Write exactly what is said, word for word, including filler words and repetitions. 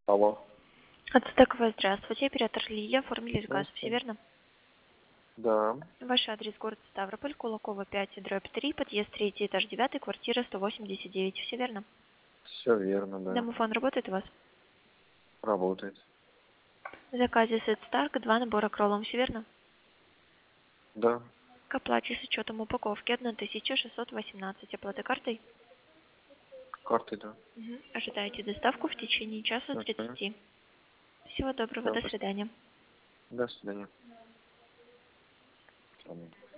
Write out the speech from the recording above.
Алло. Ацтековая, здравствуйте. Оператор Лия. Оформили заказ. Все Здравствуйте. верно? Да, Ваш адрес город Ставрополь, Кулакова пять, дробь три, подъезд третий, этаж девятый, квартира сто восемьдесят девять. Все верно? все верно, да. Домофон работает у вас? Работает. В заказе Сет Старк два набора кролом. Все верно? Да, К оплате с учетом упаковки тысяча шестьсот восемнадцать. Оплата картой? карты, да. Мгм. Ожидаете доставку в течение часа Мгм. тридцати. Всего доброго. Да, До спасибо. свидания. До свидания. Ладно.